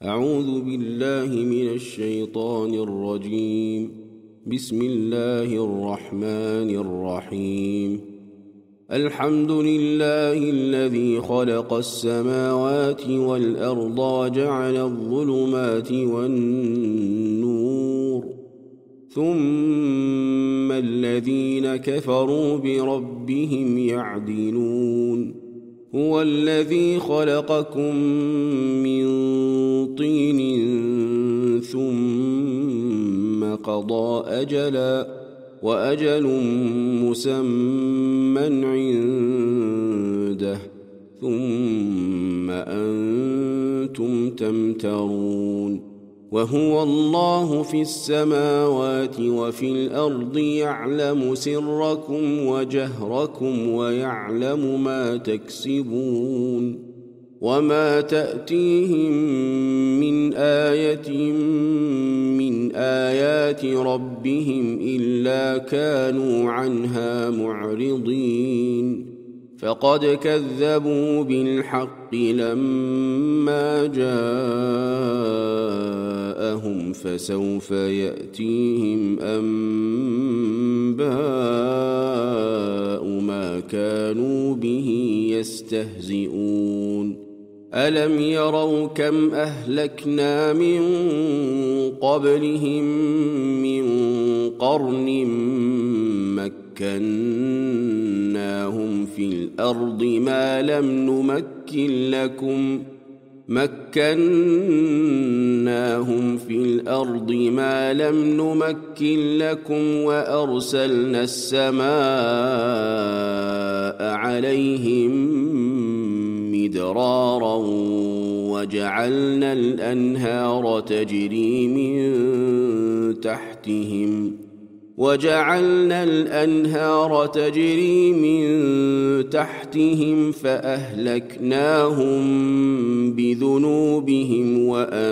أعوذ بالله من الشيطان الرجيم. بسم الله الرحمن الرحيم. الحمد لله الذي خلق السماوات والأرض وجعل الظلمات والنور، ثم الذين كفروا بربهم يعدلون. هو الذي خلقكم من طين ثم قضى أجلا، وأجل مسمى عنده، ثم أنتم تمترون. وهو الله في السماوات وفي الأرض، يعلم سركم وجهركم ويعلم ما تكسبون. وما تأتيهم من آية من آيات ربهم إلا كانوا عنها معرضين. فقد كذبوا بالحق لما جاءهم، فسوف يأتيهم أنباء ما كانوا به يستهزئون. ألم يروا كم أهلكنا من قبلهم من قرن مكناهم في الأرض ما لم نمكن لكم وأرسلنا السماء عليهم مدرارا، وجعلنا الأنهار تجري من تحتهم فأهلكناهم بذنوبهم،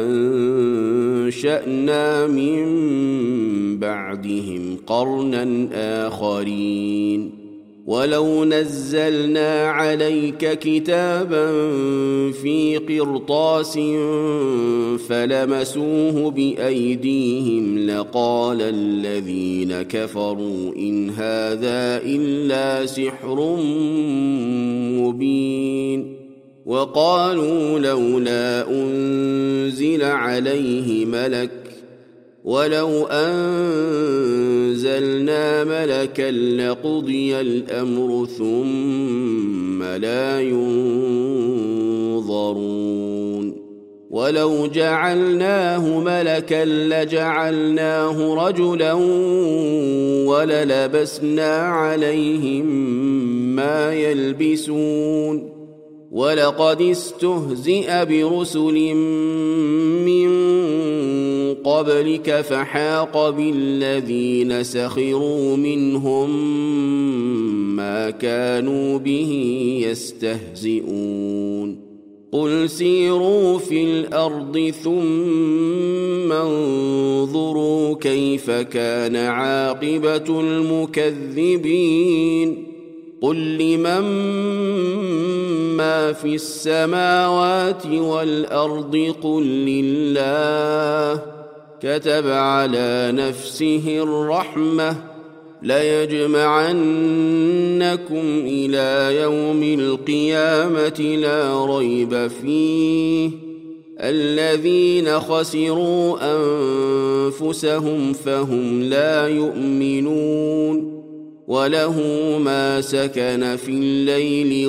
وأنشأنا من بعدهم قرنا آخرين. ولو نزلنا عليك كتابا في قرطاس فلمسوه بأيديهم لقال الذين كفروا إن هذا إلا سحر مبين. وقالوا لولا أنزل عليه ملك، ولو أنزلنا ملكا لقضي الأمر ثم لا ينظرون. ولو جعلناه ملكا لجعلناه رجلا وللبسنا عليهم ما يلبسون. ولقد استهزئ برسل من قبلك فحاق بالذين سخروا منهم ما كانوا به يستهزئون. قل سيروا في الأرض ثم انظروا كيف كان عاقبة المكذبين. قل لمن ما في السماوات والأرض قل لله. كتب على نفسه الرحمة ليجمعنكم إلى يوم القيامة لا ريب فيه. الذين خسروا أنفسهم فهم لا يؤمنون. وله ما سكن في الليل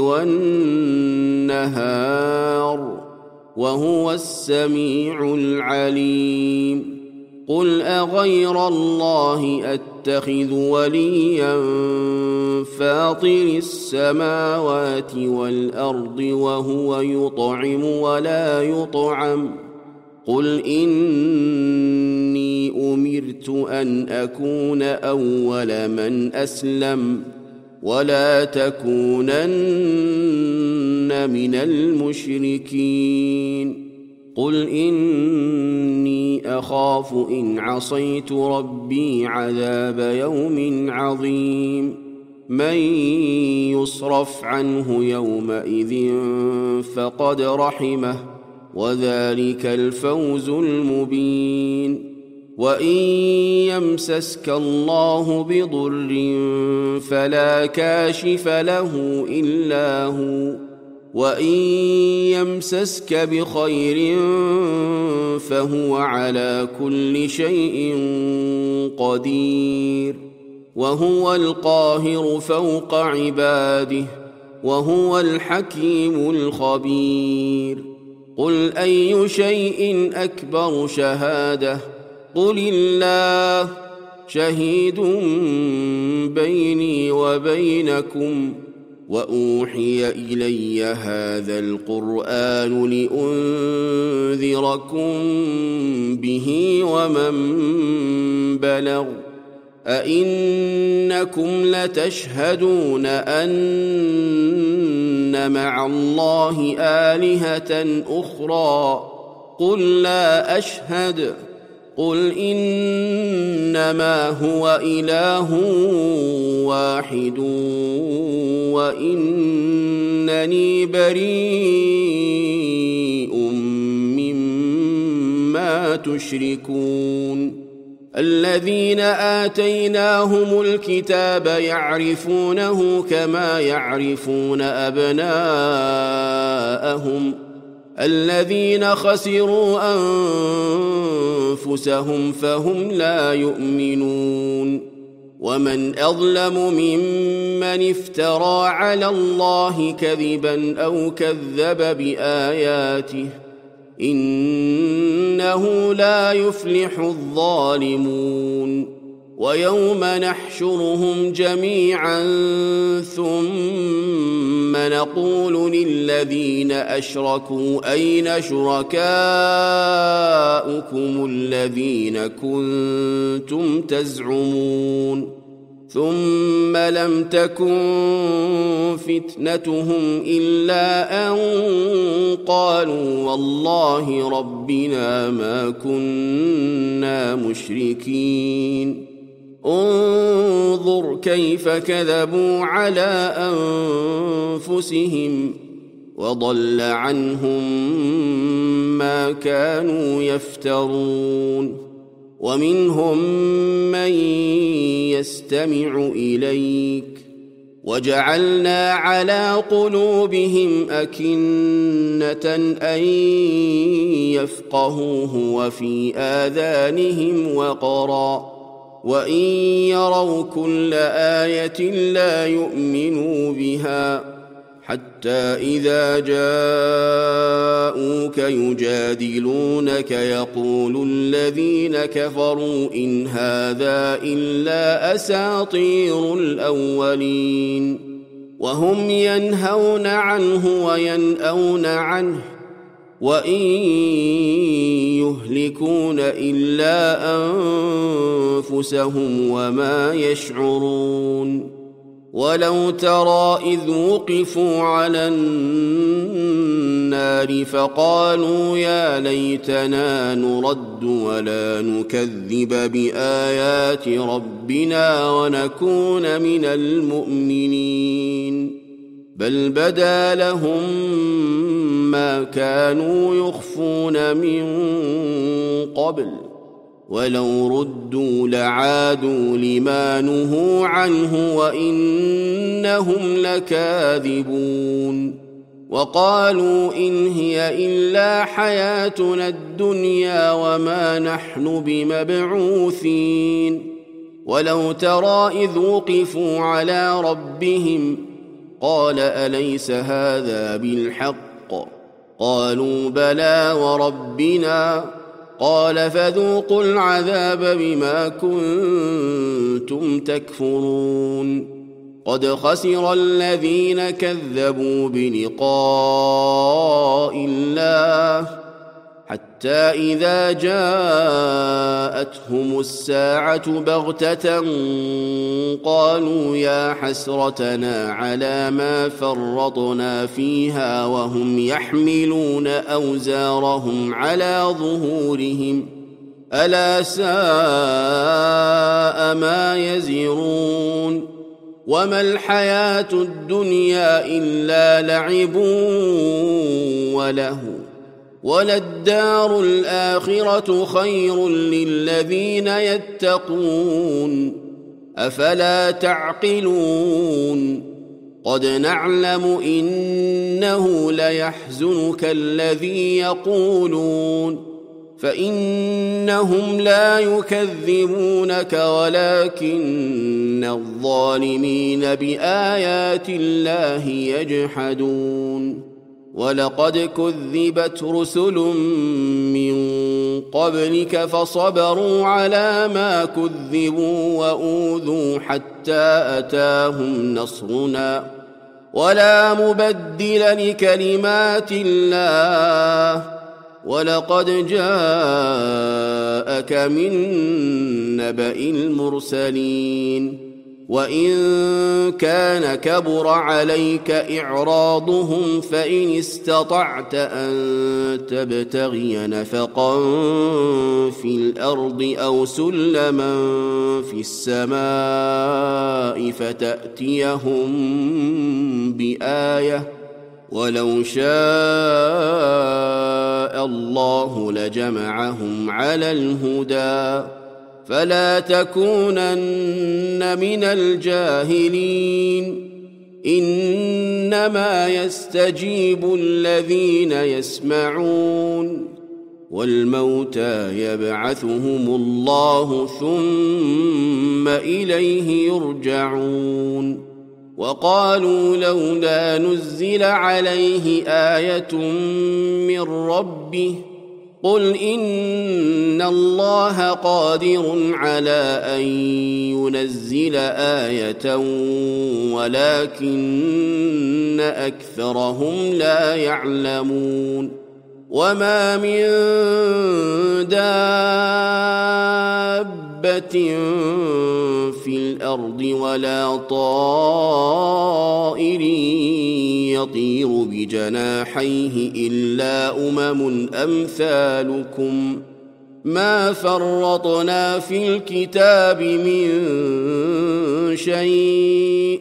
والنهار وهو السميع العليم. قل أغير الله أتخذ وليا فاطر السماوات والأرض وهو يطعم ولا يطعم. قل إني أمرت أن أكون أول من أسلم ولا تكونن من المشركين. قل إني أخاف إن عصيت ربي عذاب يوم عظيم. من يصرف عنه يومئذ فقد رحمه وذلك الفوز المبين. وإن يمسسك الله بضر فلا كاشف له إلا هو، وإن يمسسك بخير فهو على كل شيء قدير، وهو القاهر فوق عباده، وهو الحكيم الخبير. قل أي شيء أكبر شهادة؟ قل الله شهيد بيني وبينكم، وأوحي إلي هذا القرآن لأنذركم به ومن بلغ. أئنكم لتشهدون أن مع الله آلهة أخرى؟ قل لا أشهد. قل إنما هو إله واحد وإنني بريء مما تشركون. الذين آتيناهم الكتاب يعرفونه كما يعرفون أبناءهم، الذين خسروا أنفسهم فهم لا يؤمنون. ومن أظلم ممن افترى على الله كذبا أو كذب بآياته، إنه لا يفلح الظالمون. ويوم نحشرهم جميعا ثم نقول للذين أشركوا أين شركاؤكم الذين كنتم تزعمون؟ ثم لم تكن فتنتهم إلا أن قالوا والله ربنا ما كنا مشركين. انظر كيف كذبوا على أنفسهم، وضل عنهم ما كانوا يفترون. ومنهم من يستمع إليك، وجعلنا على قلوبهم أكنة أن يفقهوه وفي آذانهم وقرا، وإن يروا كل آية لا يؤمنوا بها، حتى إذا جاءوك يجادلونك يقول الذين كفروا إن هذا إلا أساطير الأولين، وهم ينهون عنه وينأون عنه، وإن يهلكون إلا أنفسهم وما يشعرون. ولو ترى إذ وقفوا على النار فقالوا يا ليتنا نرد ولا نكذب بآيات ربنا ونكون من المؤمنين، بل بدا لهم ما كانوا يخفون من قبل، ولو ردوا لعادوا لما نهوا عنه وإنهم لكاذبون. وقالوا إن هي إلا حياتنا الدنيا وما نحن بمبعوثين. ولو ترى إذ وقفوا على ربهم قال أليس هذا بالحق؟ قالوا بلى وربنا. قال فذوقوا العذاب بما كنتم تكفرون. قد خسر الذين كذبوا بلقاء الله حتى إذا جاءتهم الساعة بغتة قالوا يا حسرتنا على ما فرطنا فيها وهم يحملون أوزارهم على ظهورهم ألا ساء ما يزرون. وما الحياة الدنيا إلا لعب وله وللدار الآخرة خير للذين يتقون أفلا تعقلون قد نعلم إنه ليحزنك الذي يقولون فإنهم لا يكذبونك ولكن الظالمين بآيات الله يجحدون ولقد كذبت رسل من قبلك فصبروا على ما كذبوا وأوذوا حتى أتاهم نصرنا ولا مبدل لكلمات الله ولقد جاءك من نبأ المرسلين وإن كان كبر عليك إعراضهم فإن استطعت أن تبتغي نفقا في الأرض أو سلما في السماء فتأتيهم بآية ولو شاء الله لجمعهم على الهدى فلا تكونن من الجاهلين إنما يستجيب الذين يسمعون والموتى يبعثهم الله ثم إليه يرجعون وقالوا لولا نزل عليه آية من ربه قل إن الله قادر على أن ينزل آية ولكن أكثرهم لا يعلمون وما من دابة في الأرض ولا طائر يطير بجناحيه إلا أمثالكم ما فرطنا في الكتاب من شيء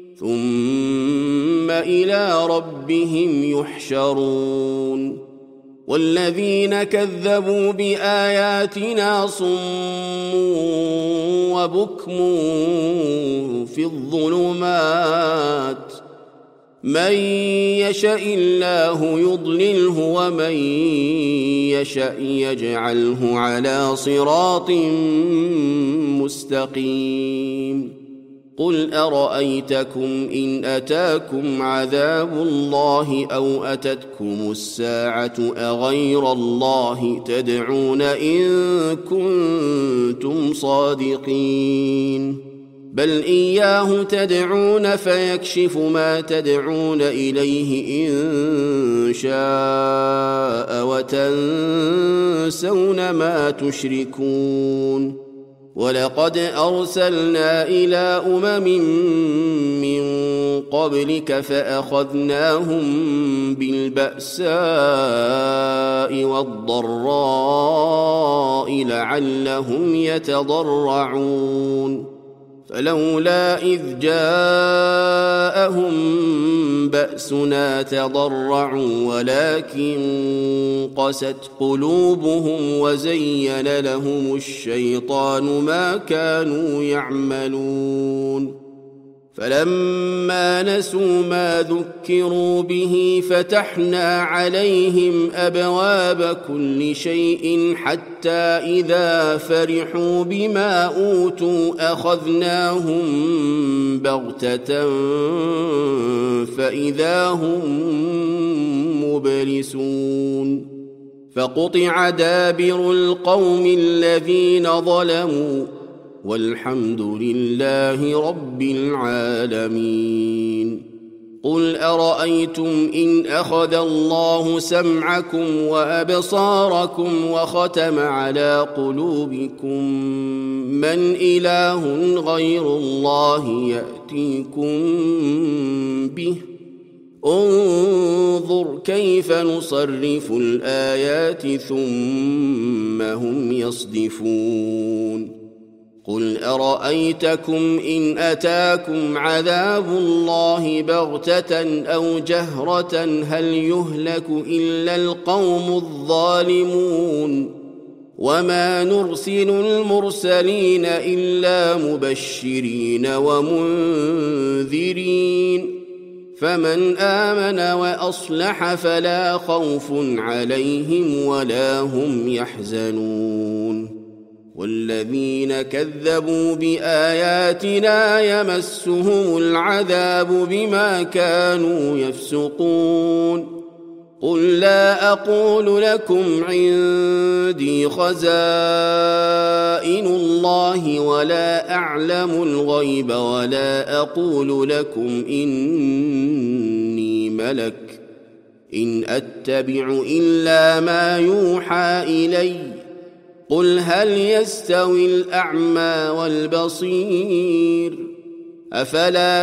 ثم إلى ربهم يحشرون والذين كذبوا بآياتنا صم وبكم في الظلمات من يشاء الله يضلله ومن يشاء يجعله على صراط مستقيم قل أرأيتكم إن أتاكم عذاب الله أو أتتكم الساعة أغير الله تدعون إن كنتم صادقين بل إياه تدعون فيكشف ما تدعون إليه إن شاء وتنسون ما تشركون ولقد أرسلنا إلى من قبلك فأخذناهم بالبأساء والضراء لعلهم يتضرعون فلولا إذ جاءهم بأسنا تضرعوا ولكن قست قلوبهم وزين لهم الشيطان ما كانوا يعملون فلما نسوا ما ذكروا به فتحنا عليهم أبواب كل شيء حتى إذا فرحوا بما أوتوا أخذناهم بغتة فإذا هم مبلسون فقطع دابر القوم الذين ظلموا والحمد لله رب العالمين قل أرأيتم إن أخذ الله سمعكم وأبصاركم وختم على قلوبكم من إله غير الله يأتيكم به انظر كيف نصرف الآيات ثم هم يصدفون قل أرأيتكم إن أتاكم عذاب الله بغتة أو جهرة هل يهلك إلا القوم الظالمون وما نرسل المرسلين إلا مبشرين ومنذرين فمن آمن وأصلح فلا خوف عليهم ولا هم يحزنون والذين كذبوا بآياتنا يمسهم العذاب بما كانوا يفسقون قل لا أقول لكم عندي خزائن الله ولا أعلم الغيب ولا أقول لكم إني ملك إن أتبع إلا ما يوحى إلي قل هل يستوي الأعمى والبصير أفلا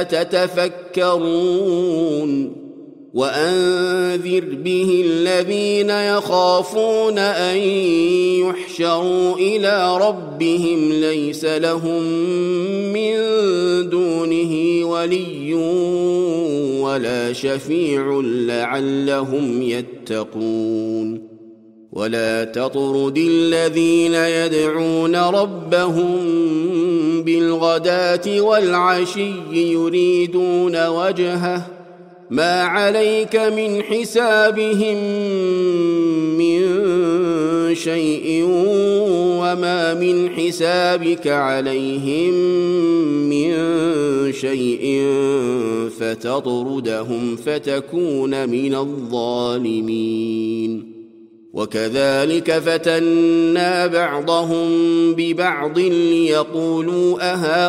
تتفكرون وأنذر به الذين يخافون أن يحشروا إلى ربهم ليس لهم من دونه ولي ولا شفيع لعلهم يتقون ولا تطرد الذين يدعون ربهم بالغداة والعشي يريدون وجهه ما عليك من حسابهم من شيء وما من حسابك عليهم من شيء فتطردهم فتكون من الظالمين وكذلك فتنا بعضهم ببعض ليقولوا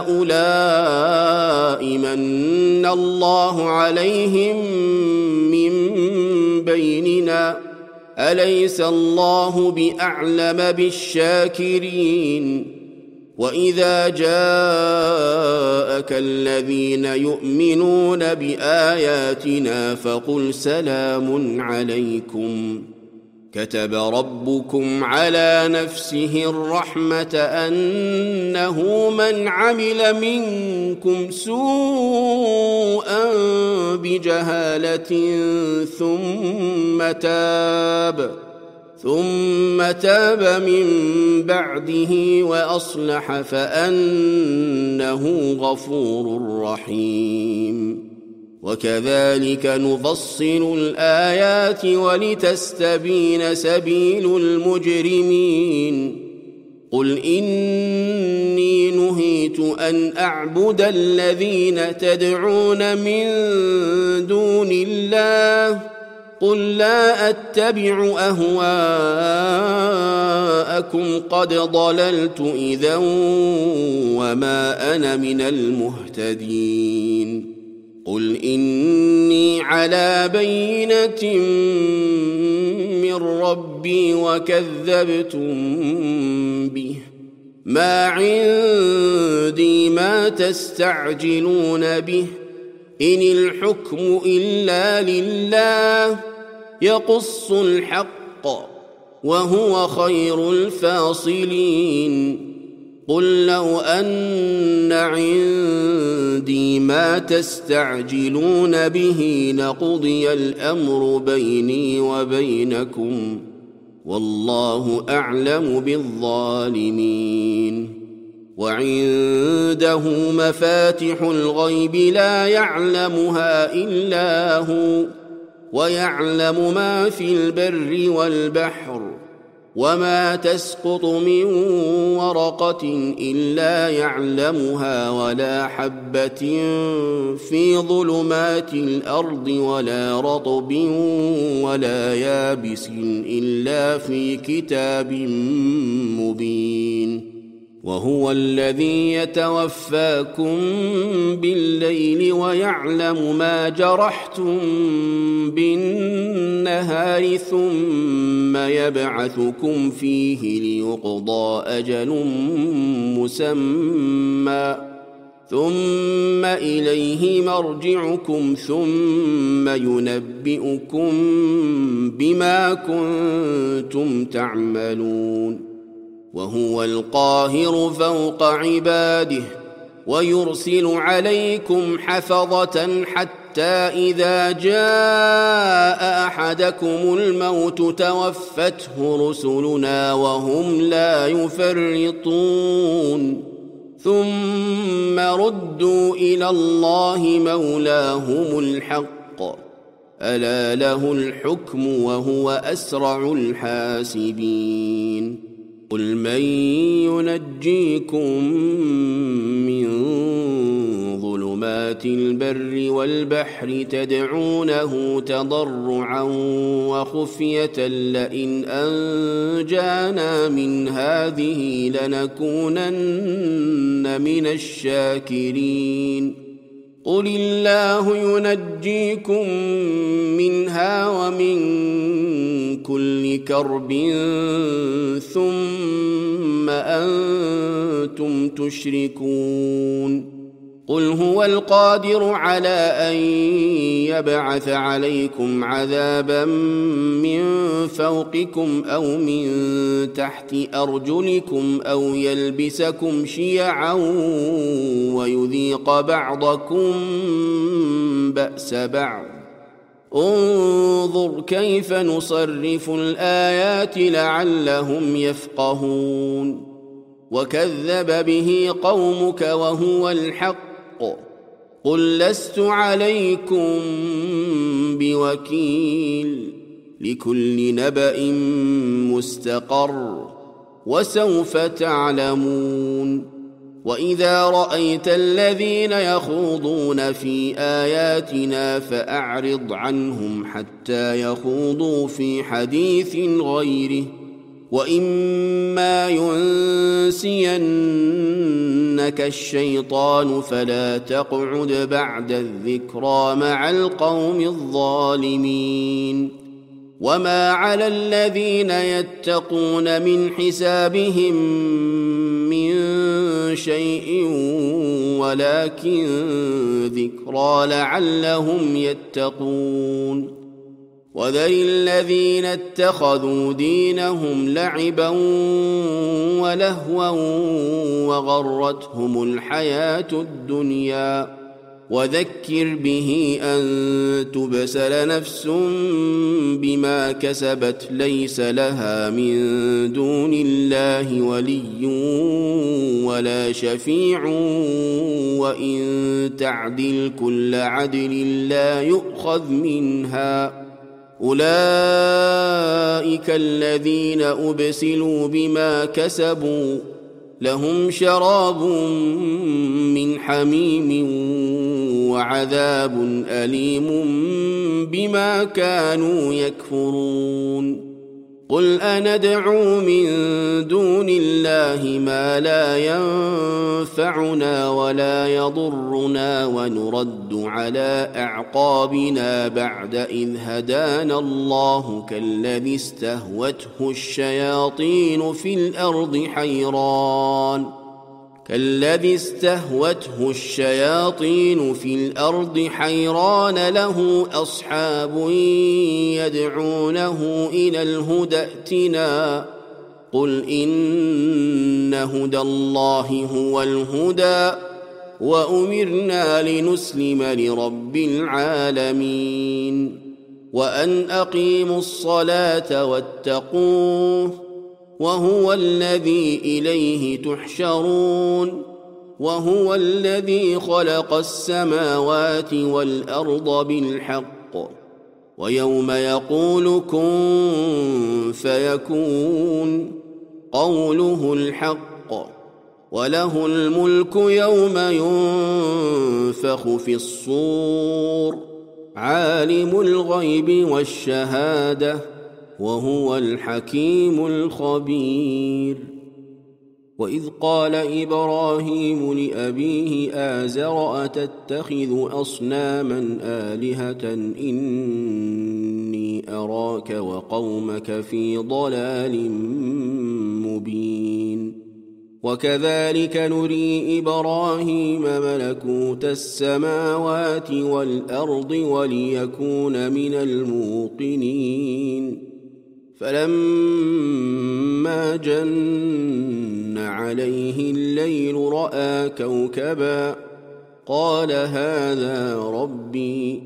أهؤلاء من الله عليهم من بيننا أليس الله بأعلم بالشاكرين وإذا جاءك الذين يؤمنون بآياتنا فقل سلام عليكم كتب ربكم على نفسه الرحمة أنه من عمل منكم سوءا بجهالة ثم تاب من بعده وأصلح فأنه غفور رحيم وكذلك نفصل الآيات ولتستبين سبيل المجرمين قل إني نهيت أن أعبد الذين تدعون من دون الله قل لا أتبع أهواءكم قد ضللت إذا وما أنا من المهتدين قل إني على بينة من ربي وكذبتم به ما عندي ما تستعجلون به إن الحكم إلا لله يقص الحق وهو خير الفاصلين قل لو أن عندي ما تستعجلون به لقضي الأمر بيني وبينكم والله أعلم بالظالمين وعنده مفاتح الغيب لا يعلمها إلا هو ويعلم ما في البر والبحر وما تسقط من ورقة إلا يعلمها ولا حبة في ظلمات الأرض ولا رطب ولا يابس إلا في كتاب مبين وهو الذي يتوفاكم بالليل ويعلم ما جرحتم بالنهار ثم يبعثكم فيه ليقضى أجل مسمى ثم إليه مرجعكم ثم ينبئكم بما كنتم تعملون وهو القاهر فوق عباده ويرسل عليكم حفظة حتى إذا جاء أحدكم الموت توفته رسلنا وهم لا يفرطون ثم ردوا إلى الله مولاهم الحق ألا له الحكم وهو أسرع الحاسبين قل من ينجيكم من ظلمات البر والبحر تدعونه تضرعا وخفية لئن أنجانا من هذه لنكونن من الشاكرين قل الله ينجيكم منها ومن كل كرب ثم أنتم تشركون قل هو القادر على أن يبعث عليكم عذابا من فوقكم أو من تحت أرجلكم أو يلبسكم شيعا ويذيق بعضكم بأس بعض انظر كيف نصرف الآيات لعلهم يفقهون وكذب به قومك وهو الحق قل لست عليكم بوكيل لكل نبأ مستقر وسوف تعلمون وإذا رأيت الذين يخوضون في آياتنا فأعرض عنهم حتى يخوضوا في حديث غيره وإما ينسينك الشيطان فلا تقعد بعد الذكرى مع القوم الظالمين وما على الذين يتقون من حسابهم من شيء ولكن ذكرى لعلهم يتقون وذر الذين اتخذوا دينهم لعبا ولهوا وغرتهم الحياة الدنيا وذكر به أن تبسل نفس بما كسبت ليس لها من دون الله ولي ولا شفيع وإن تعدل كل عدل لا يؤخذ منها أولئك الذين أبسلوا بما كسبوا لهم شراب من حميم وعذاب أليم بما كانوا يكفرون قل أندعو من دون الله ما لا ينفعنا ولا يضرنا ونرد على أعقابنا بعد إذ هدانا الله كالذي استهوته الشياطين في الأرض حيران له أصحاب يدعونه إلى الهدى ائتنا قل إن هدى الله هو الهدى وأمرنا لنسلم لرب العالمين وأن أقيموا الصلاة واتقوه وهو الذي إليه تحشرون وهو الذي خلق السماوات والأرض بالحق ويوم يقول كن فيكون قوله الحق وله الملك يوم ينفخ في الصور عالم الغيب والشهادة وهو الحكيم الخبير وإذ قال إبراهيم لأبيه آزر أتتخذ أصناما آلهة إني أراك وقومك في ضلال مبين وكذلك نري إبراهيم ملكوت السماوات والأرض وليكون من الموقنين فلما جن عليه الليل رأى كوكبا قال هذا ربي،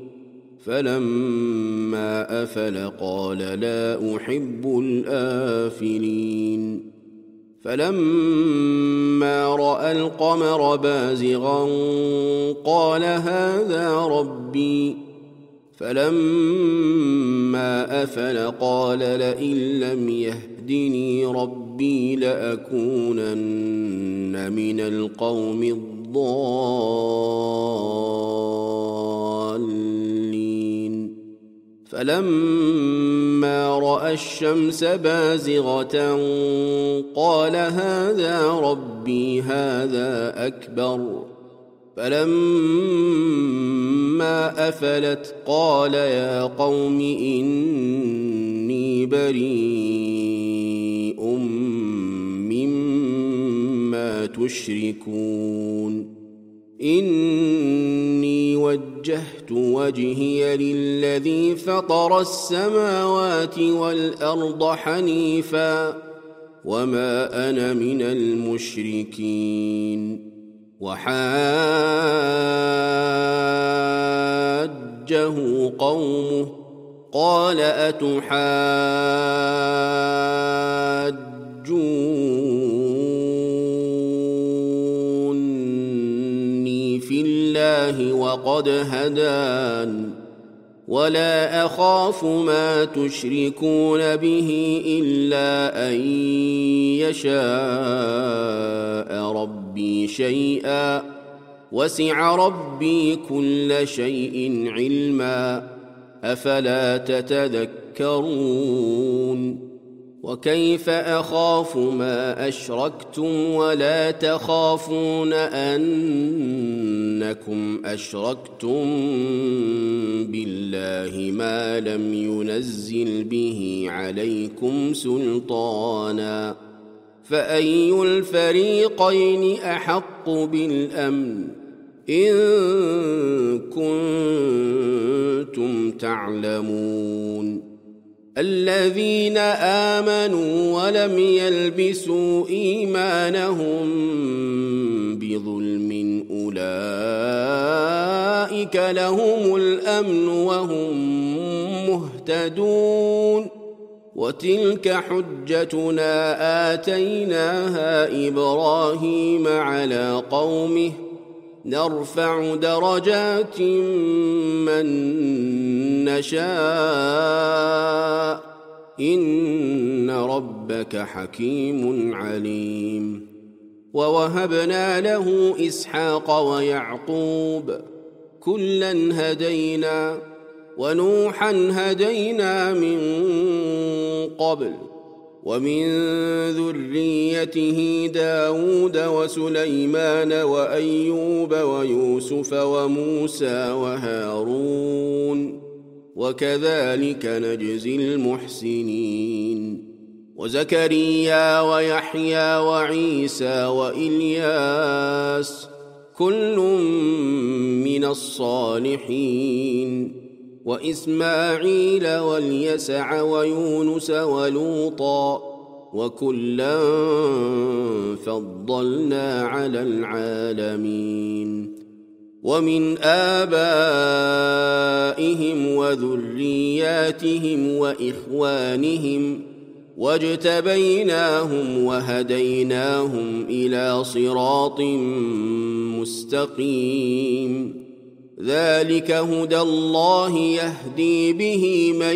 فلما أفل قال لا أحب الآفلين. فلما رأى القمر بازغا قال هذا ربي، فلما أفل قال لئن لم يهدني ربي لأكونن من القوم الضالين. فلما رأى الشمس بازغة قال هذا ربي هذا أكبر، فلما أفلت قال يا قوم إني بريء مما تشركون. إني وجهت وجهي للذي فطر السماوات والأرض حنيفا وما أنا من المشركين. وحاجه قومه قال أتحاجوني في الله وقد هدان ولا أخاف ما تشركون به إلا أن يشاء ربي شيئا وسع ربي كل شيء علما أفلا تتذكرون. وكيف أخاف ما أشركتم ولا تخافون أنكم أشركتم بالله ما لم ينزل به عليكم سلطانا، فأي الفريقين أحق بالأمن إن كنتم تعلمون. الذين آمنوا ولم يلبسوا إيمانهم بظلم أولئك لهم الأمن وهم مهتدون. وتلك حجتنا آتيناها إبراهيم على قومه نرفع درجات من نشاء إن ربك حكيم عليم. ووهبنا له إسحاق ويعقوب كلا هدينا ونوحا هدينا من قبل ومن ذريته داود وسليمان وأيوب ويوسف وموسى وهارون وكذلك نجزي المحسنين. وزكريا ويحيى وعيسى وإلياس كل من الصالحين وإسماعيل واليسع ويونس ولوطا وكلا فضلنا على العالمين. ومن آبائهم وذرياتهم وإخوانهم واجتبيناهم وهديناهم إلى صراط مستقيم. ذلك هدى الله يهدي به من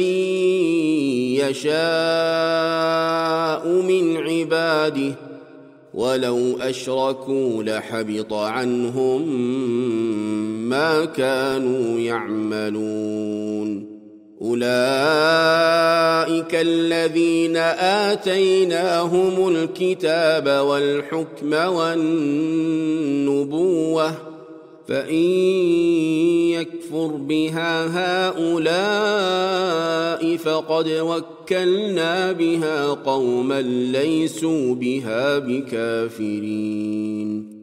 يشاء من عباده ولو أشركوا لحبط عنهم ما كانوا يعملون. أولئك الذين آتيناهم الكتاب والحكم والنبوة فإن يكفر بها هؤلاء فقد وكلنا بها قوما ليسوا بها بكافرين.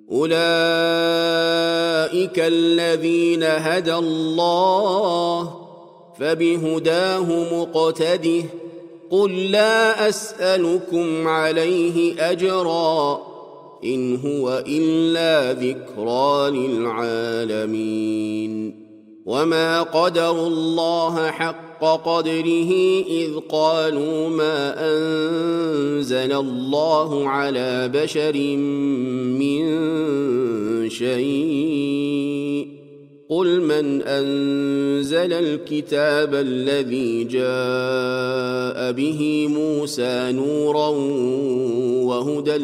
أولئك الذين هدى الله فبهداه مقتده قل لا أسألكم عليه أجرا إن هو إلا ذكرى للعالمين وما قدروا الله حق قدره إذ قالوا ما أنزل الله على بشر من شيء قل من أنزل الكتاب الذي جاء به موسى نورا وهدى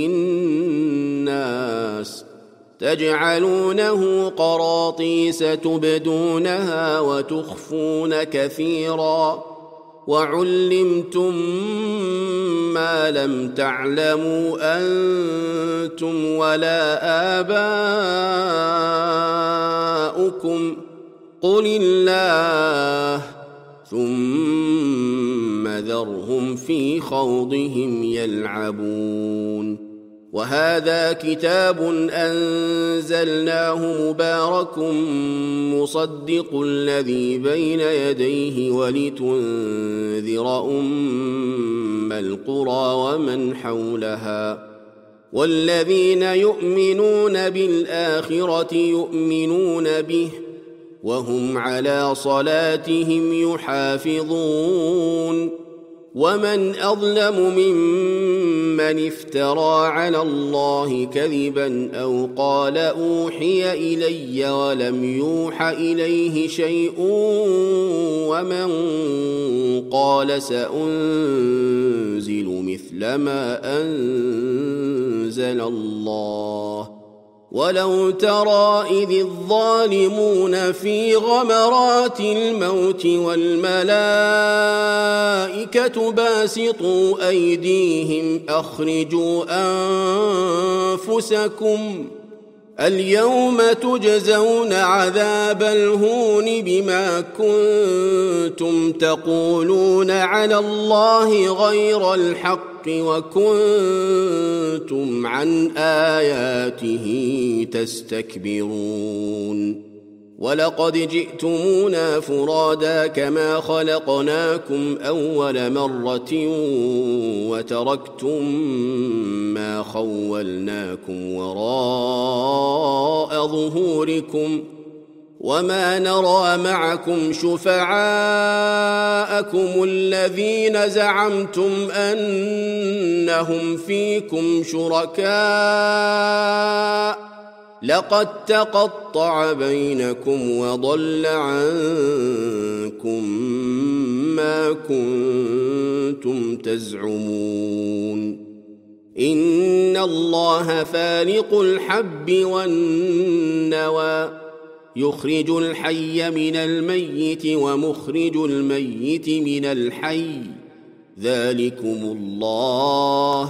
للناس تجعلونه قراطيس تبدونها وتخفون كثيرا وعلمتم ما لم تعلموا أنتم ولا آباؤكم قل الله ثم ذرهم في خوضهم يلعبون وهذا كتاب أنزلناه مبارك مصدق الذي بين يديه ولتنذر أم القرى ومن حولها والذين يؤمنون بالآخرة يؤمنون به وهم على صلاتهم يحافظون ومن أظلم ممن افترى على الله كذبا أو قال أوحي إلي ولم يوح إليه شيء ومن قال سأنزل مثل ما أنزل الله ولو ترى إذ الظالمون في غمرات الموت والملائكة باسطوا أيديهم أخرجوا أنفسكم اليوم تجزون عذاب الهون بما كنتم تقولون على الله غير الحق وكنتم عن آياته تستكبرون ولقد جئتمونا فرادا كما خلقناكم أول مرة وتركتم ما خولناكم وراء ظهوركم وما نرى معكم شفعاءكم الذين زعمتم أنهم فيكم شركاء لقد تقطع بينكم وضل عنكم ما كنتم تزعمون إن الله فالق الحب والنوى يخرج الحي من الميت ومخرج الميت من الحي ذلكم الله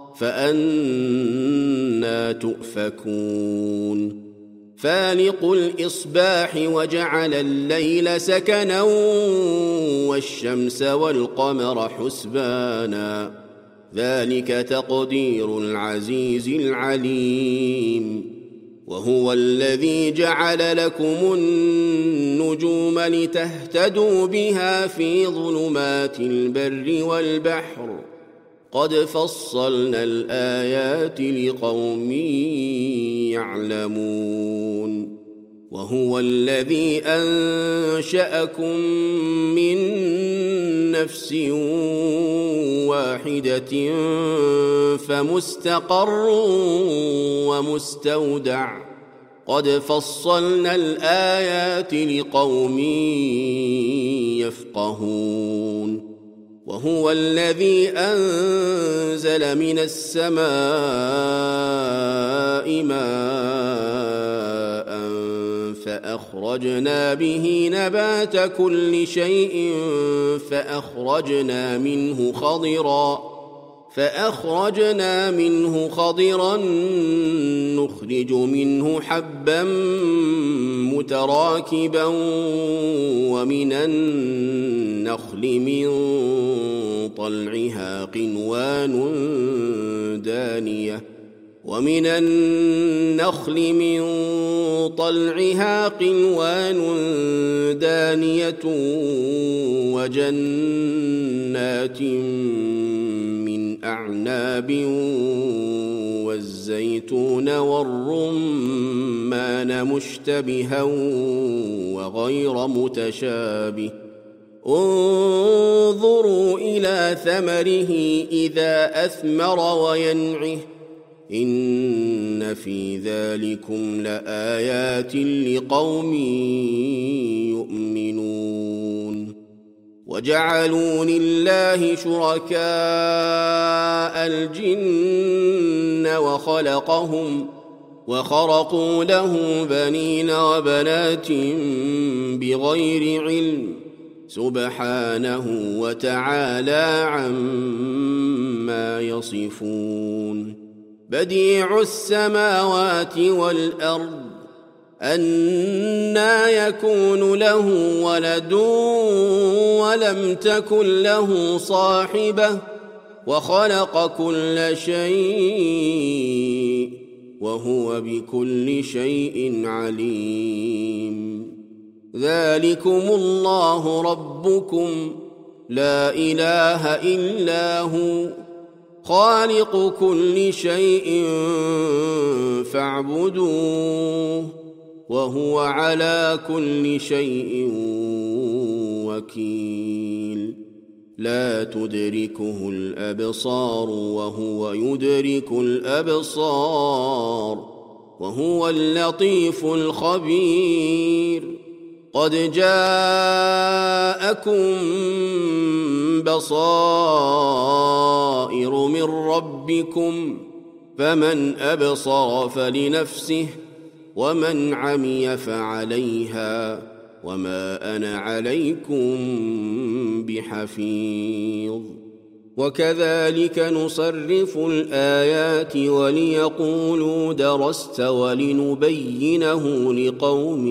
فأنى تؤفكون فالق الإصباح وجعل الليل سكنا والشمس والقمر حسبانا ذلك تقدير العزيز العليم وهو الذي جعل لكم النجوم لتهتدوا بها في ظلمات البر والبحر قد فصلنا الآيات لقوم يعلمون وهو الذي أنشأكم من نفس واحدة فمستقر ومستودع قد فصلنا الآيات لقوم يفقهون وهو الذي أنزل من السماء ماء فأخرجنا به نبات كل شيء فأخرجنا منه خضرا نخرج منه حبا متراكبا ومن النخل من طلعها قنوان دانية ومن النخل من طلعها قنوان دانية وجنات من أعناب والزيتون والرمان مشتبها وغير متشابه انظروا إلى ثمره إذا أثمر وينعه إن في ذلكم لآيات لقوم يؤمنون وجعلوا لله شركاء الجن وخرقوا له بنين وبنات بغير علم سبحانه وتعالى عما يصفون بديع السماوات والأرض أنى يكون له ولد ولم تكن له صاحبة وخلق كل شيء وهو بكل شيء عليم ذلكم الله ربكم لا إله إلا هو خالق كل شيء فاعبدوه وهو على كل شيء وكيل لا تدركه الأبصار وهو يدرك الأبصار وهو اللطيف الخبير قد جاءكم بصائر من ربكم فمن أبصر فلنفسه ومن عمي فعليها وما أنا عليكم بحفيظ وكذلك نصرف الآيات وليقولوا درست ولنبينه لقوم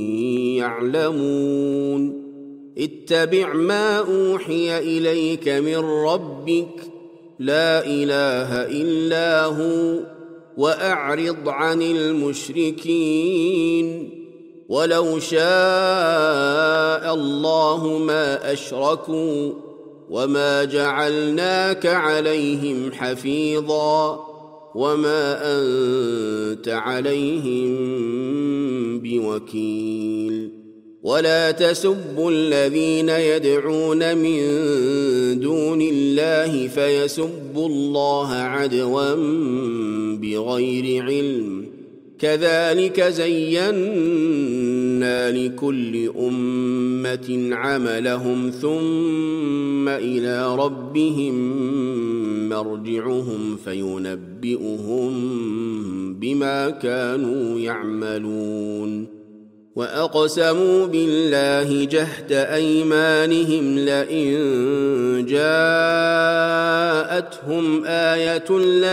يعلمون اتبع ما أوحي إليك من ربك لا إله إلا هو وأعرض عن المشركين ولو شاء الله ما أشركوا وما جعلناك عليهم حفيظا وما أنت عليهم بوكيل ولا تسبوا الذين يدعون من دون الله فيسبوا الله عدوا بغير علم كذلك زينا لكل أمة عملهم ثم إلى ربهم مرجعهم فينبئهم بما كانوا يعملون وأقسموا بالله جهد أيمانهم لئن جاءتهم آية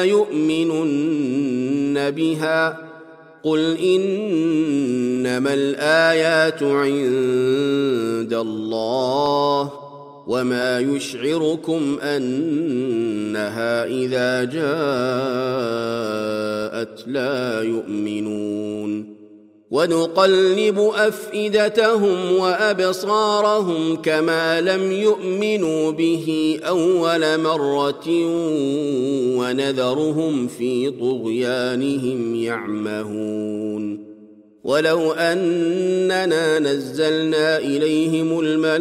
ليؤمنن بها قل إنما الآيات عند الله وما يشعركم أنها إذا جاءت لا يؤمنون ونقلب أفئدتهم وأبصارهم كما لم يؤمنوا به أول مرة ونذرهم في طغيانهم يعمهون ولو أننا نزلنا إليهم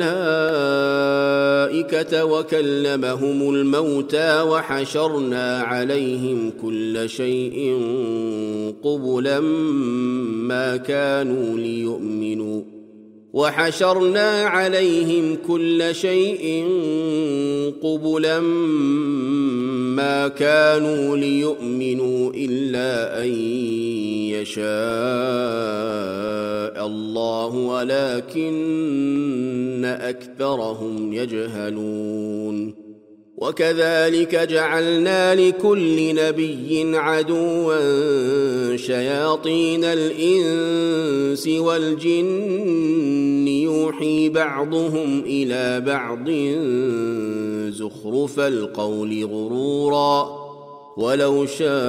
الملائكة وكلمهم الموتى وحشرنا عليهم كل شيء قبلا ما كانوا ليؤمنوا إلا أن يشاء الله ولكن أكثرهم يجهلون وكذلك جعلنا لكل نبي عدوا شياطين الإنس والجن يوحي بعضهم إلى بعض زخرف القول غرورا ولو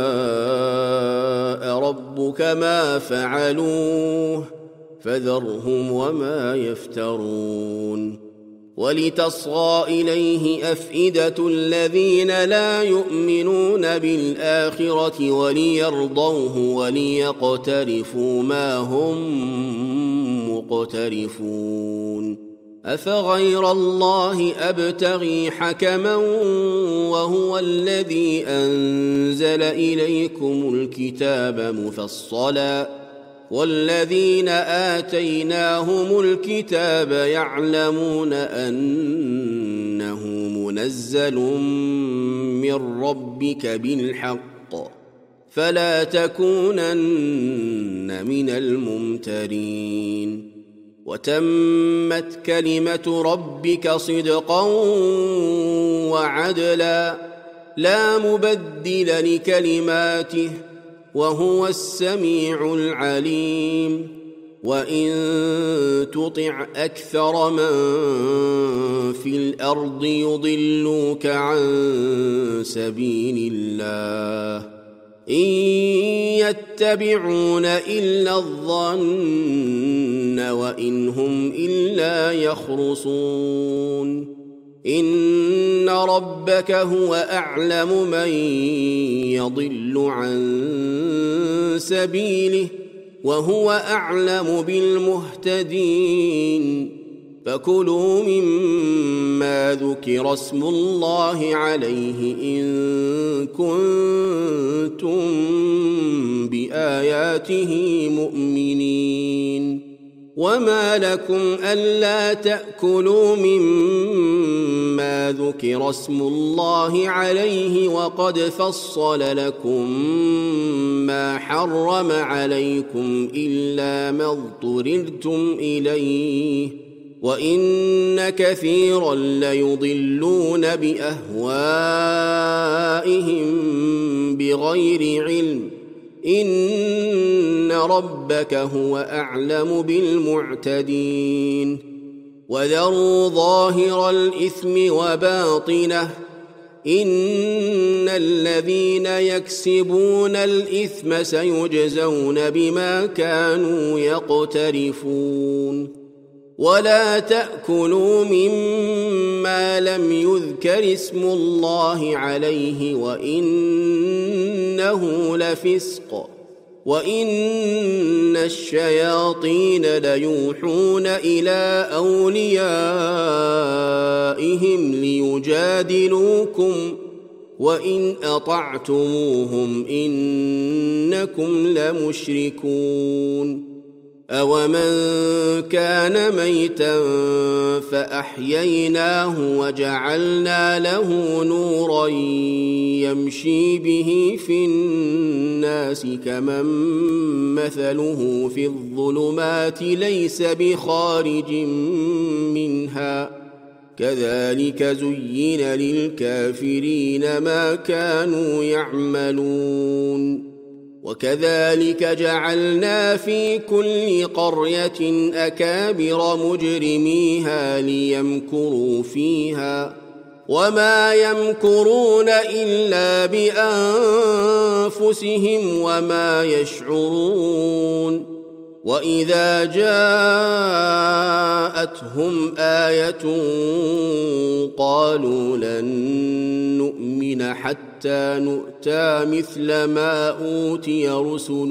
شاء ربك ما فعلوه فذرهم وما يفترون ولتصغى إليه أفئدة الذين لا يؤمنون بالآخرة وليرضوه وليقترفوا ما هم مقترفون أفغير الله أبتغي حكما وهو الذي أنزل إليكم الكتاب مفصلا والذين آتيناهم الكتاب يعلمون أنه منزل من ربك بالحق فلا تكونن من الممترين وتمت كلمة ربك صدقا وعدلا لا مبدل لكلماته وهو السميع العليم وإن تطع أكثر من في الأرض يضلوك عن سبيل الله إن يتبعون إلا الظن وإن هم إلا يخرصون إن ربك هو أعلم من يضل عن سبيله وهو أعلم بالمهتدين فكلوا مما ذكر اسم الله عليه إن كنتم بآياته مؤمنين وما لكم ألا تأكلوا مما ذكر اسم الله عليه وقد فصل لكم ما حرم عليكم إلا ما اضطررتم إليه وإن كثيرا ليضلون بأهوائهم بغير علم إن ربك هو أعلم بالمعتدين وذروا ظاهر الإثم وباطنه إن الذين يكسبون الإثم سيجزون بما كانوا يقترفون ولا تأكلوا مما لم يذكر اسم الله عليه وإنه لفسق وإن الشياطين ليوحون إلى أوليائهم ليجادلوكم وإن أطعتموهم إنكم لمشركون أومن كان ميتا فأحييناه وجعلنا له نورا يمشي به في الناس كمن مثله في الظلمات ليس بخارج منها كذلك زين للكافرين ما كانوا يعملون وكذلك جعلنا في كل قرية أكابر مجرميها ليمكروا فيها وما يمكرون إلا بأنفسهم وما يشعرون وإذا جاءتهم آية قالوا لن نؤمن حتى نؤتى مثل ما أوتي رسل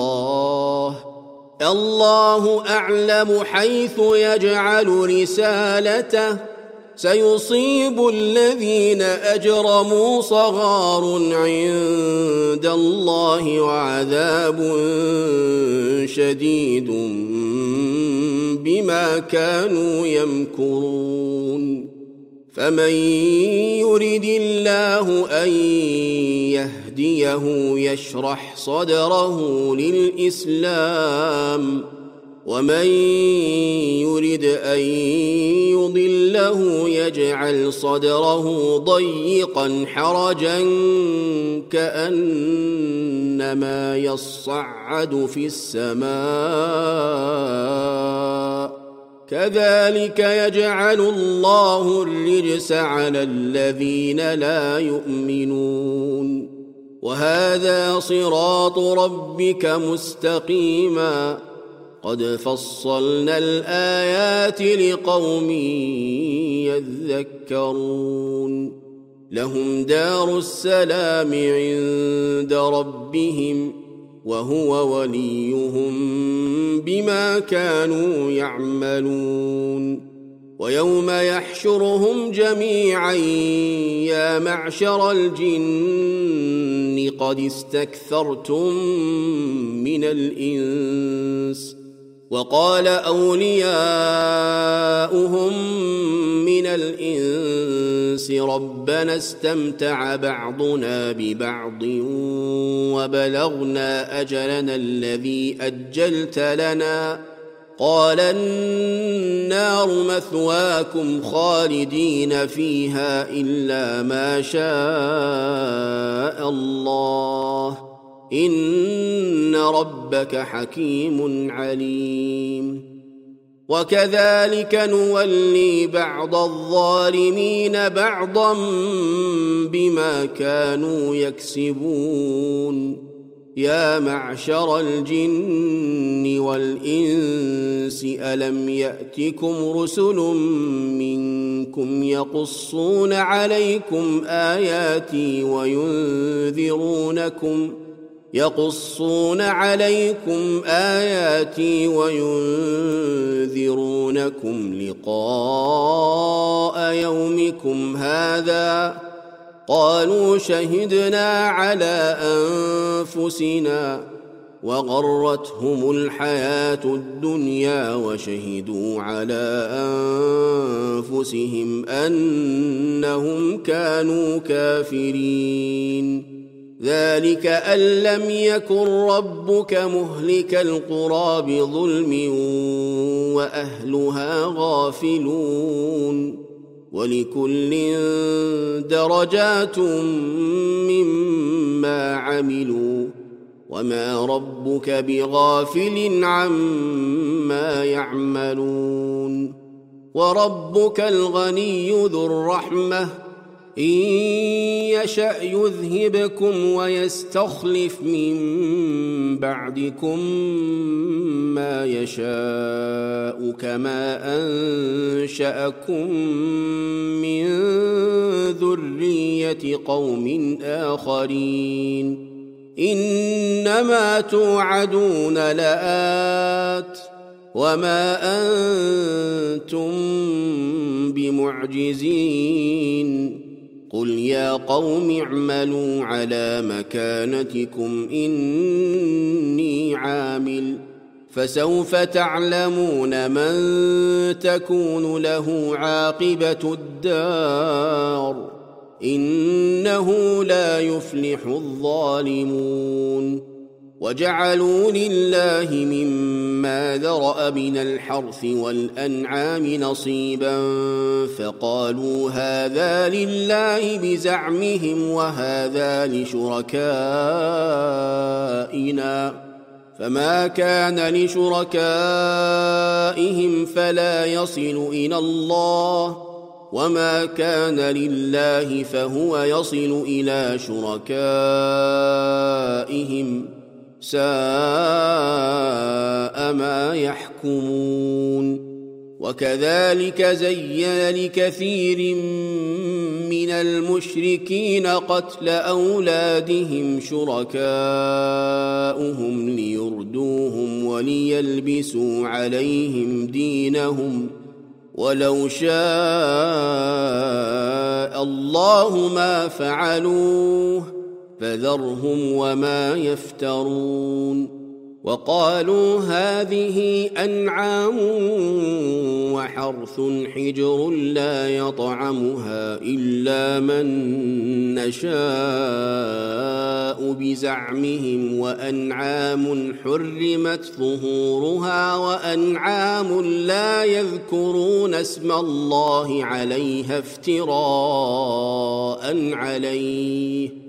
الله أعلم حيث يجعل رسالته سيصيب الذين أجرموا صغار عند الله وعذاب شديد بما كانوا يمكرون فمن يرد الله أن يهديه يشرح صدره للإسلام ومن يرد أن يضله يجعل صدره ضيقا حرجا كأنما يصعد في السماء كذلك يجعل الله الرجس على الذين لا يؤمنون وهذا صراط ربك مستقيما قد فصلنا الآيات لقوم يذكرون لهم دار السلام عند ربهم وهو وليهم بما كانوا يعملون ويوم يحشرهم جميعا يا معشر الجن قد استكثرتم من الإنس وقال أولياؤهم من الإنس ربنا استمتع بعضنا ببعض وبلغنا أجلنا الذي أجلت لنا قال النار مثواكم خالدين فيها إلا ما شاء الله إن ربك حكيم عليم وكذلك نولي بعض الظالمين بعضا بما كانوا يكسبون يا معشر الجن والإنس ألم يأتكم رسل منكم يقصون عليكم آياتي وينذرونكم لقاء يومكم هذا قالوا شهدنا على أنفسنا وغرتهم الحياة الدنيا وشهدوا على أنفسهم أنهم كانوا كافرين ذلك أن لم يكن ربك مهلك القرى بظلم وأهلها غافلون ولكل درجات مما عملوا وما ربك بغافل عما يعملون وربك الغني ذو الرحمة إن يشأ يذهبكم ويستخلف من بعدكم ما يشاء كما أنشأكم من ذرية قوم آخرين إنما توعدون لآت وما أنتم بمعجزين قل يا قوم اعملوا على مكانتكم إني عامل فسوف تعلمون من تكون له عاقبة الدار إنه لا يفلح الظالمون وجعلوا لله مما ذرأ من الحرث والأنعام نصيبا فقالوا هذا لله بزعمهم وهذا لشركائنا فما كان لشركائهم فلا يصل إلى الله وما كان لله فهو يصل إلى شركائهم ساء ما يحكمون وكذلك زين لكثير من المشركين قتل أولادهم شركاؤهم ليردوهم وليلبسوا عليهم دينهم ولو شاء الله ما فعلوه فذرهم وما يفترون وقالوا هذه أنعام وحرث حجر لا يطعمها إلا من نشاء بزعمهم وأنعام حرمت ظهورها وأنعام لا يذكرون اسم الله عليها افتراء عليه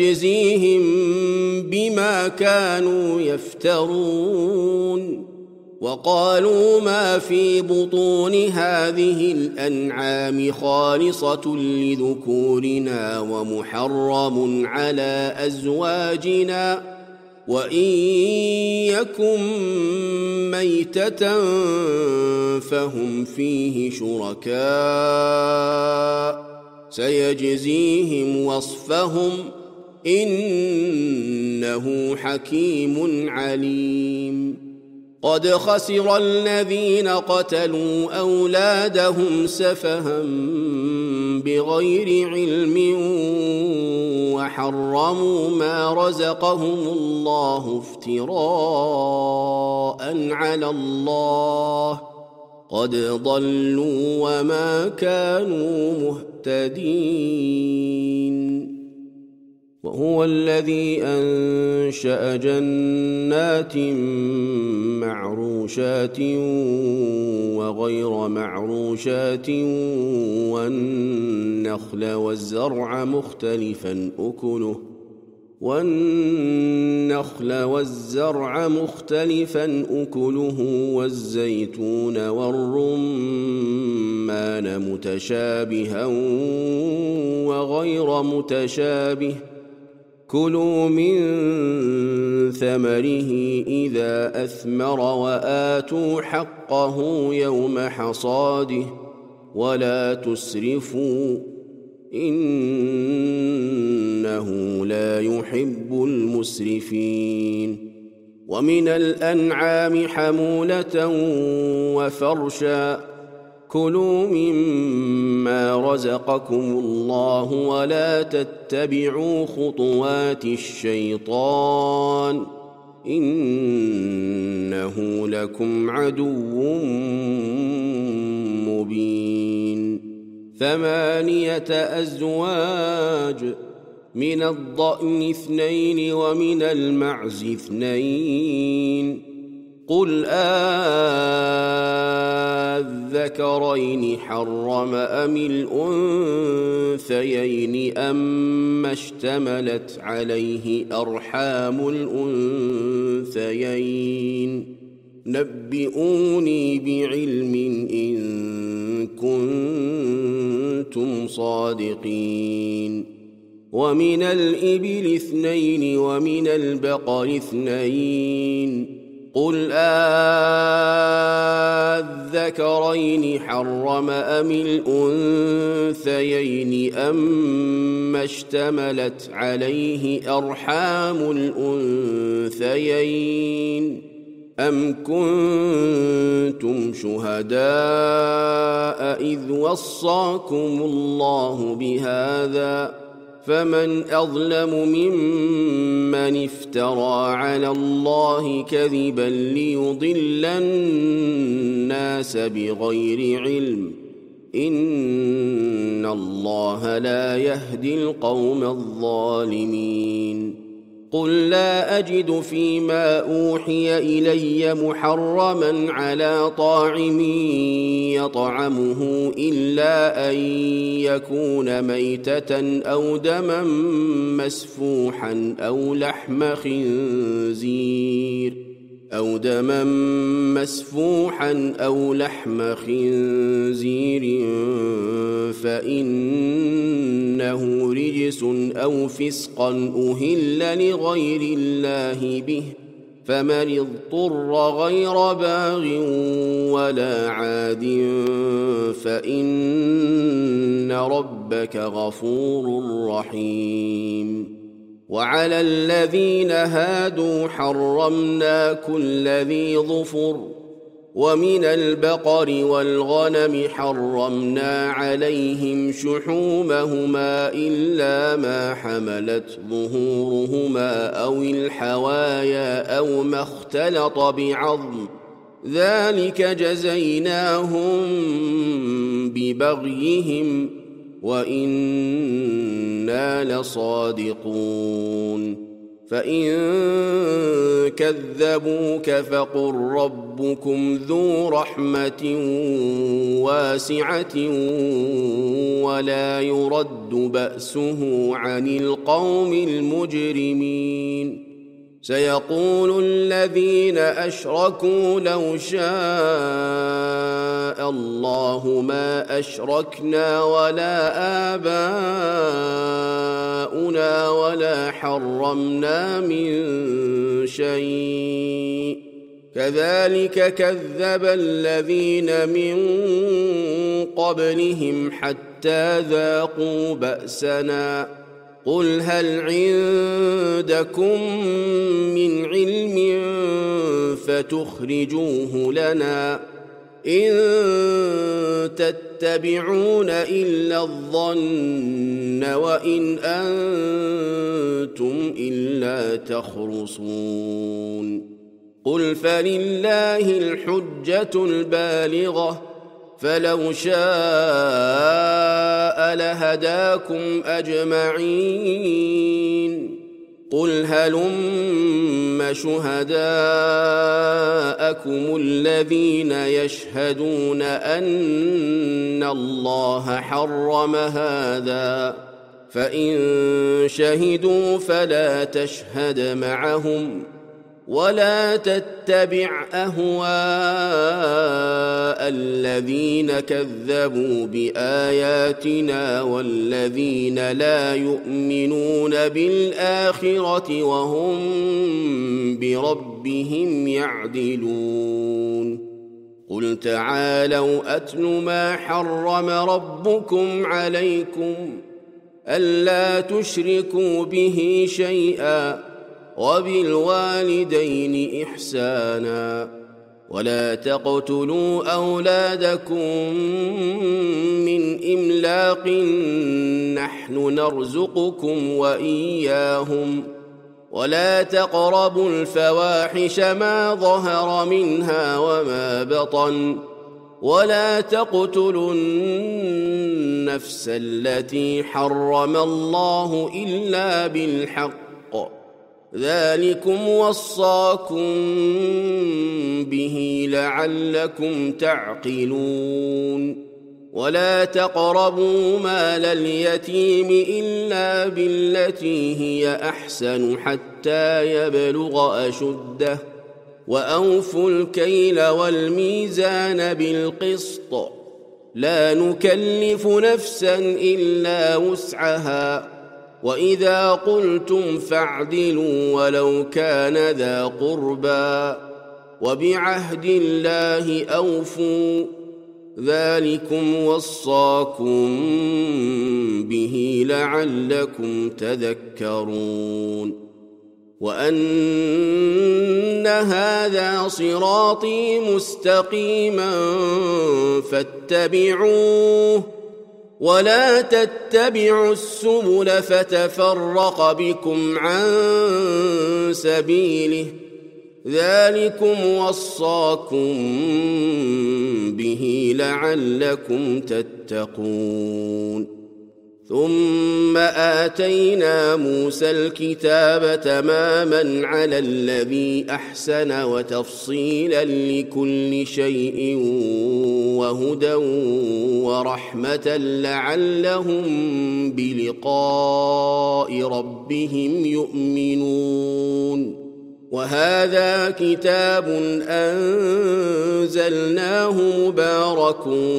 سيجزيهم بما كانوا يفترون وقالوا ما في بطون هذه الأنعام خالصة لذكورنا ومحرم على أزواجنا وإن يكن ميتة فهم فيه شركاء سيجزيهم وصفهم إنه حكيم عليم. قد خسر الذين قتلوا أولادهم سفها بغير علم وحرموا ما رزقهم الله افتراء على الله قد ضلوا وما كانوا مهتدين. وهو الذي أنشأ جنات معروشات وغير معروشات والنخل والزرع مختلفا أكله والزيتون والرمان متشابها وغير متشابه كلوا من ثمره إذا أثمر وآتوا حقه يوم حصاده ولا تسرفوا إنه لا يحب المسرفين. ومن الأنعام حمولة وفرشا كلوا مما رزقكم الله ولا تتبعوا خطوات الشيطان إنه لكم عدو مبين. 8 أزواج من الضأن 2 ومن المعز 2 قل الذكرين حرم أم الأنثيين أما اشتملت عليه أرحام الأنثيين نبئوني بعلم إن كنتم صادقين. ومن الإبل 2 ومن البقر 2 قل الذكرين حرم أم الأنثيين أما اشتملت عليه أرحام الأنثيين أم كنتم شهداء إذ وصاكم الله بهذا فمن أظلم ممن افترى على الله كذبا ليضل الناس بغير علم إن الله لا يهدي القوم الظالمين. قل لا أجد فيما أوحي إلي محرما على طاعم يطعمه إلا أن يكون ميتة أو دما مسفوحا أو لحم خنزير فإنه رجس أو فسقا أهل لغير الله به فمن اضطر غير باغ ولا عاد فإن ربك غفور رحيم. وعلى الذين هادوا حرمنا كل ذي ظفر ومن البقر والغنم حرمنا عليهم شحومهما إلا ما حملت ظهورهما أو الحوايا أو ما اختلط بعظم ذلك جزيناهم ببغيهم وإنا لصادقون. فإن كذبوك فقل ربكم ذو رحمة واسعة ولا يرد بأسه عن القوم المجرمين. سيقول الذين أشركوا لو شاء الله ما أشركنا ولا آباؤنا ولا حرمنا من شيء كذلك كذب الذين من قبلهم حتى ذاقوا بأسنا قل هل عندكم من علم فتخرجوه لنا إن تتبعون إلا الظن وإن أنتم إلا تخرصون قل فلله الحجة البالغة فلو شاء لهداكم أجمعين قل هلم شهداءكم الذين يشهدون أن الله حرم هذا فإن شهدوا فلا تشهد معهم ولا تتبع أهواء الذين كذبوا بآياتنا والذين لا يؤمنون بالآخرة وهم بربهم يعدلون قل تعالوا أتل ما حرم ربكم عليكم ألا تشركوا به شيئا وبالوالدين إحسانا ولا تقتلوا أولادكم من إملاق نحن نرزقكم وإياهم ولا تقربوا الفواحش ما ظهر منها وما بطن ولا تقتلوا النفس التي حرم الله إلا بالحق ذلكم وصاكم به لعلكم تعقلون ولا تقربوا مال اليتيم إلا بالتي هي أحسن حتى يبلغ أشده وأوفوا الكيل والميزان بالقسط لا نكلف نفسا إلا وسعها وإذا قلتم فاعدلوا ولو كان ذا قربى وبعهد الله أوفوا ذلكم وصاكم به لعلكم تذكرون وأن هذا صراطي مستقيما فاتبعوه ولا تتبعوا السبل فتفرق بكم عن سبيله ذلكم وصاكم به لعلكم تتقون ثم آتينا موسى الكتاب تماما على الذي أحسن وتفصيلا لكل شيء وهدى ورحمة لعلهم بلقاء ربهم يؤمنون وهذا كتاب أنزلناه مبارك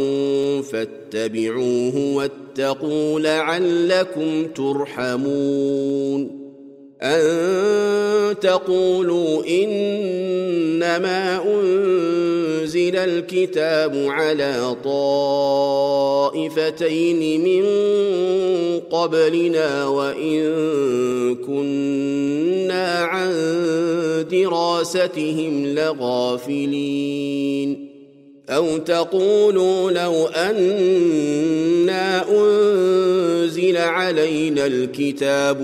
فاتبعوه واتقوا لعلكم ترحمون أن تقولوا إنما أنزل الكتاب على طائفتين من قبلنا وإن كنا عن دراستهم لغافلين أو تقولوا لو أنا أنزل علينا الكتاب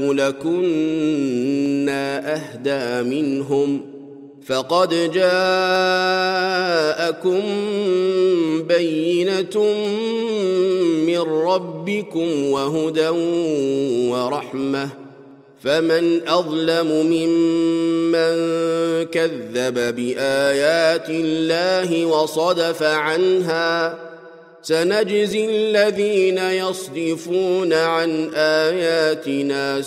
لكنا أهدى منهم فقد جاءكم بينة من ربكم وهدى ورحمة فمن أظلم ممن كذب بآيات الله وصدف عنها سنجزي الذين يصدفون عن آياتنا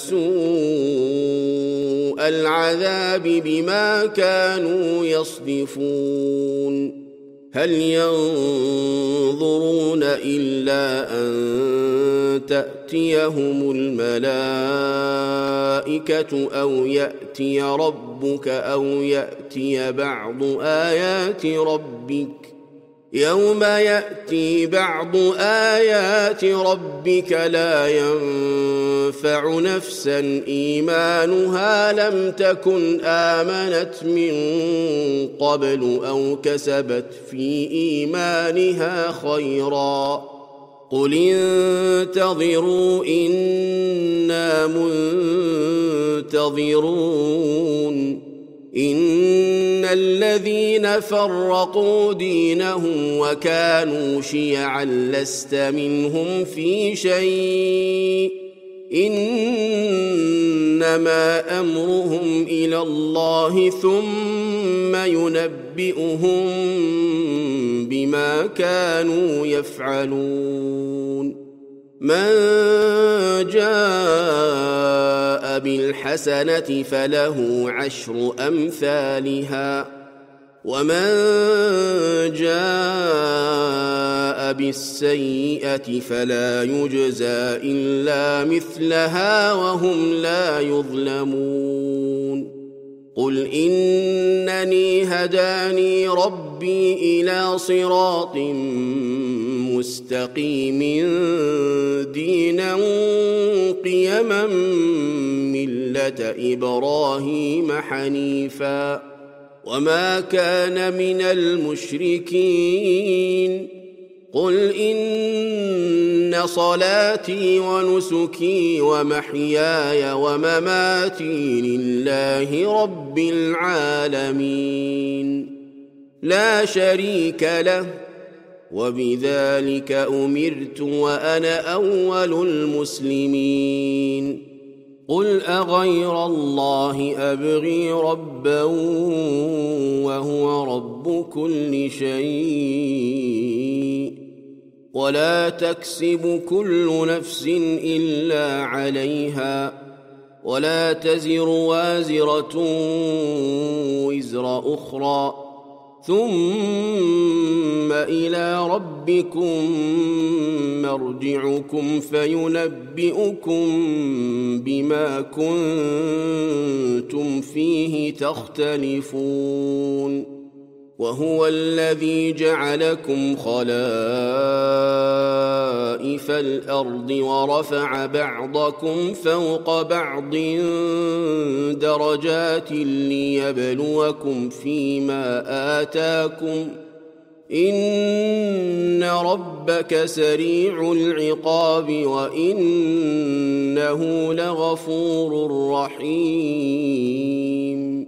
سوء العذاب بما كانوا يصدفون هل ينظرون إلا أن تأتيهم الملائكة أو يأتي ربك أو يأتي بعض آيات ربك يوم يأتي بعض آيات ربك لا ينفع نفسا إيمانها لم تكن آمنت من قبل أو كسبت في إيمانها خيرا قل انتظروا إنا منتظرون إن الذين فرقوا دينهم وكانوا شيعا لست منهم في شيء إنما أمرهم إلى الله ثم ينبئهم بما كانوا يفعلون من جاء بالحسنة فله عشر أمثالها ومن جاء بالسيئة فلا يجزى إلا مثلها وهم لا يظلمون قل إنني هداني ربي إلى صراط مستقيم دينا قيما ملة إبراهيم حنيفا وما كان من المشركين قل إن صلاتي ونسكي ومحياي ومماتي لله رب العالمين لا شريك له وبذلك أمرت وأنا أول المسلمين قل أغير الله أبغي ربا وهو رب كل شيء ولا تكسب كل نفس إلا عليها ولا تزر وازرة وزر أخرى ثم إلى ربكم مرجعكم فينبئكم بما كنتم فيه تختلفون وهو الذي جعلكم خلائف الأرض ورفع بعضكم فوق بعض درجات ليبلوكم فيما آتاكم إن ربك سريع العقاب وإنه لغفور رحيم